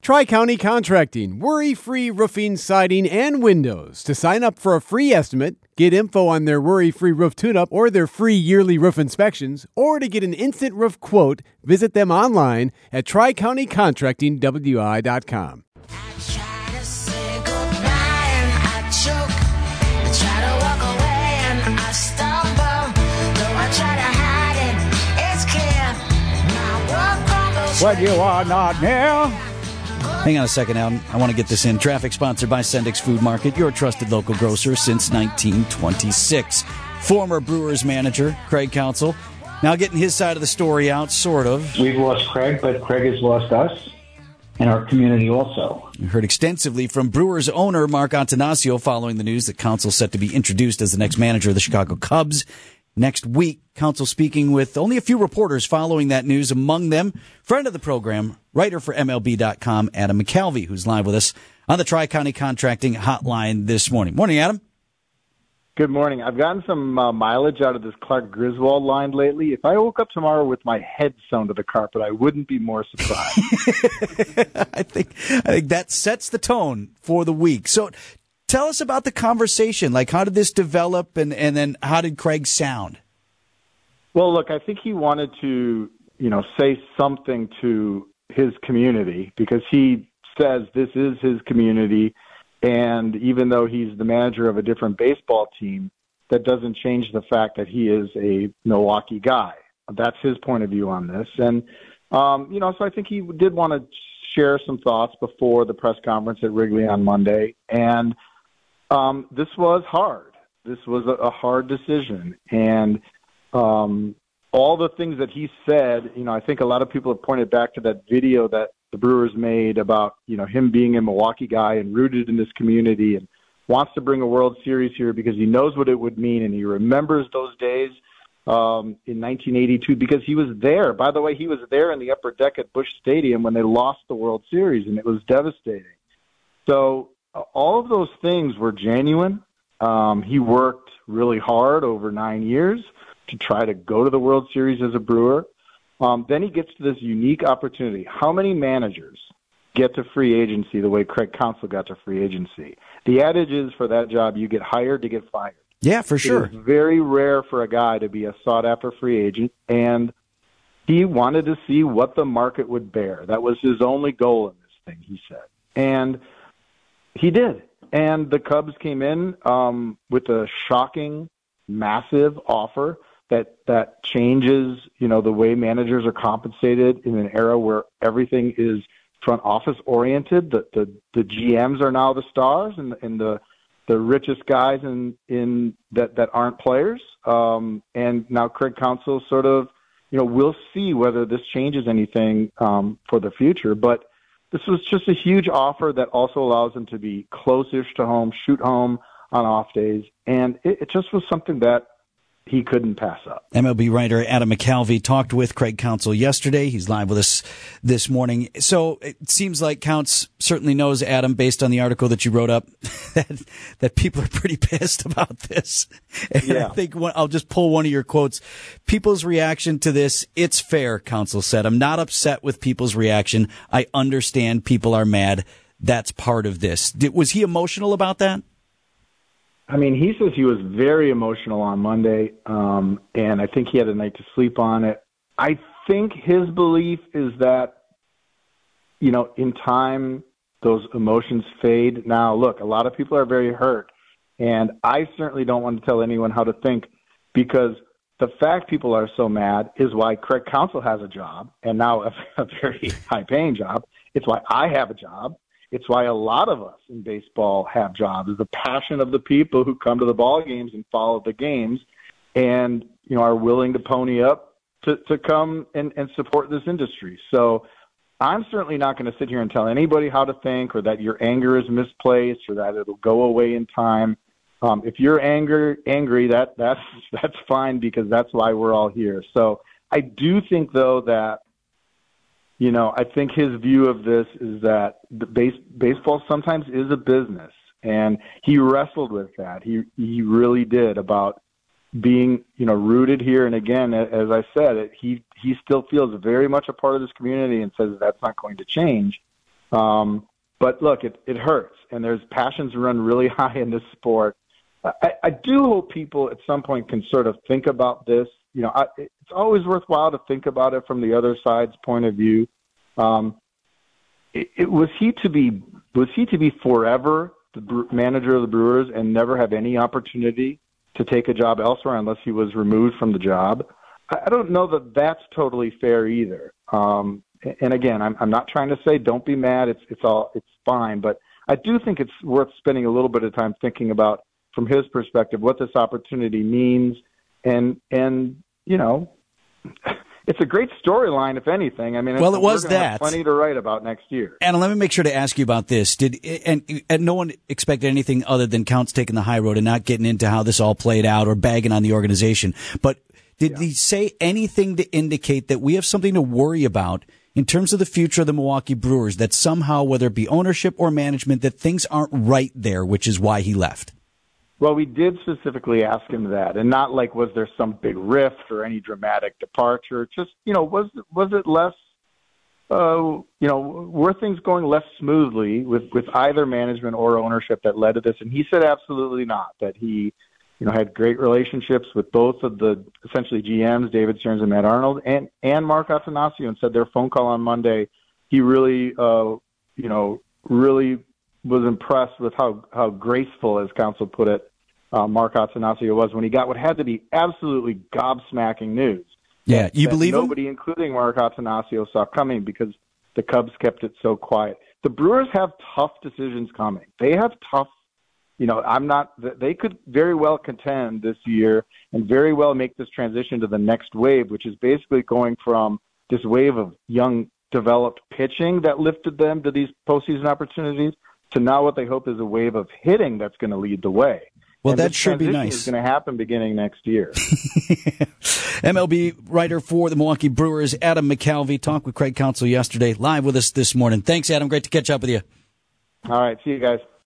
Tri-County Contracting, worry-free roofing, siding, and windows. To sign up for a free estimate, get info on their worry-free roof tune-up or their free yearly roof inspections, or to get an instant roof quote, visit them online at tricountycontractingwi.com. What you are not now. Hang on a second, Adam. I want to get this in. Traffic sponsored by Sendix Food Market, your trusted local grocer since 1926. Former Brewers manager Craig Counsell now getting his side of the story out, sort of. We've lost Craig, but Craig has lost us and our community also. We heard extensively from Brewers owner Mark Attanasio following the news that Counsell set to be introduced as the next manager of the Chicago Cubs next week. Counsell speaking with only a few reporters following that news, among them friend of the program, writer for MLB.com, Adam McCalvy, who's live with us on the Tri-County Contracting Hotline this morning. Morning, Adam. Good morning. I've gotten some mileage out of this Clark Griswold line lately. If I woke up tomorrow with my head sewn to the carpet, I wouldn't be more surprised. I think that sets the tone for the week. So tell us about the conversation. Like, how did this develop, and then how did Craig sound? Well, look, I think he wanted to, say something to his community, because he says this is his community. And even though he's the manager of a different baseball team, that doesn't change the fact that he is a Milwaukee guy. That's his point of view on this. And, so I think he did want to share some thoughts before the press conference at Wrigley on Monday. And this was hard. This was a hard decision. And all the things that he said, I think a lot of people have pointed back to that video that the Brewers made about, him being a Milwaukee guy and rooted in this community and wants to bring a World Series here because he knows what it would mean, and he remembers those days in 1982 because he was there. By the way, he was there in the upper deck at Busch Stadium when they lost the World Series, and it was devastating. So all of those things were genuine. He worked really hard over 9 years to try to go to the World Series as a Brewer. Then he gets to this unique opportunity. How many managers get to free agency the way Craig Counsell got to free agency? The adage is, for that job, you get hired to get fired. Yeah, for sure. It's very rare for a guy to be a sought-after free agent, and he wanted to see what the market would bear. That was his only goal in this thing, he said. And he did. And the Cubs came in with a shocking, massive offer that changes, the way managers are compensated in an era where everything is front office oriented. The GMs are now the stars and the richest guys in that aren't players. And now Craig Counsell sort of, we'll see whether this changes anything for the future. But this was just a huge offer that also allows him to be close-ish to home, shoot home on off days. And it just was something that he couldn't pass up. MLB writer Adam McCalvy talked with Craig Counsell yesterday. He's live with us this morning. So it seems like Counts certainly knows, Adam, based on the article that you wrote up, that people are pretty pissed about this. And yeah. I think I'll just pull one of your quotes. People's reaction to this, it's fair, Counsell said. I'm not upset with people's reaction. I understand people are mad. That's part of this. Was he emotional about that? I mean, he says he was very emotional on Monday, and I think he had a night to sleep on it. I think his belief is that, in time, those emotions fade. Now, look, a lot of people are very hurt, and I certainly don't want to tell anyone how to think, because the fact people are so mad is why Craig Counsell has a job, and now a very high-paying job. It's why I have a job. It's why a lot of us in baseball have jobs, is the passion of the people who come to the ball games and follow the games and, are willing to pony up to come and support this industry. So I'm certainly not going to sit here and tell anybody how to think, or that your anger is misplaced, or that it'll go away in time. If you're angry, that's fine, because that's why we're all here. So I do think, though, that I think his view of this is that the baseball sometimes is a business, and he wrestled with that. He really did, about being, rooted here. And again, as I said, he still feels very much a part of this community and says that's not going to change. But look, it hurts, and there's passions run really high in this sport. I do hope people at some point can sort of think about this. You know, it's always worthwhile to think about it from the other side's point of view. Was he to be forever the manager of the Brewers and never have any opportunity to take a job elsewhere unless he was removed from the job? I don't know that that's totally fair either. And again, I'm not trying to say don't be mad. It's fine, but I do think it's worth spending a little bit of time thinking about, from his perspective, what this opportunity means. And you know, it's a great storyline, if anything. I mean, well, it was we're gonna that. have plenty to write about next year. And let me make sure to ask you about this. And no one expected anything other than Counts taking the high road and not getting into how this all played out or bagging on the organization. But did he say anything to indicate that we have something to worry about in terms of the future of the Milwaukee Brewers, that somehow, whether it be ownership or management, that things aren't right there, which is why he left? Well, we did specifically ask him that, and not like was there some big rift or any dramatic departure. Just, you know, was it less, you know, were things going less smoothly with either management or ownership that led to this? And he said absolutely not, that he, you know, had great relationships with both of the essentially GMs, David Stearns and Matt Arnold, and Mark Attanasio, and said their phone call on Monday, he really, you know, really was impressed with how graceful, as counsel put it, Mark Attanasio was when he got what had to be absolutely gobsmacking news. Yeah, you believe nobody, including Mark Attanasio, saw coming because the Cubs kept it so quiet. The Brewers have tough decisions coming. They have tough, you know, they could very well contend this year and very well make this transition to the next wave, which is basically going from this wave of young, developed pitching that lifted them to these postseason opportunities to now what they hope is a wave of hitting that's going to lead the way. Well, and that should be nice. Is going to happen beginning next year. MLB writer for the Milwaukee Brewers, Adam McCalvy, talked with Craig Counsell yesterday, live with us this morning. Thanks, Adam. Great to catch up with you. All right. See you guys.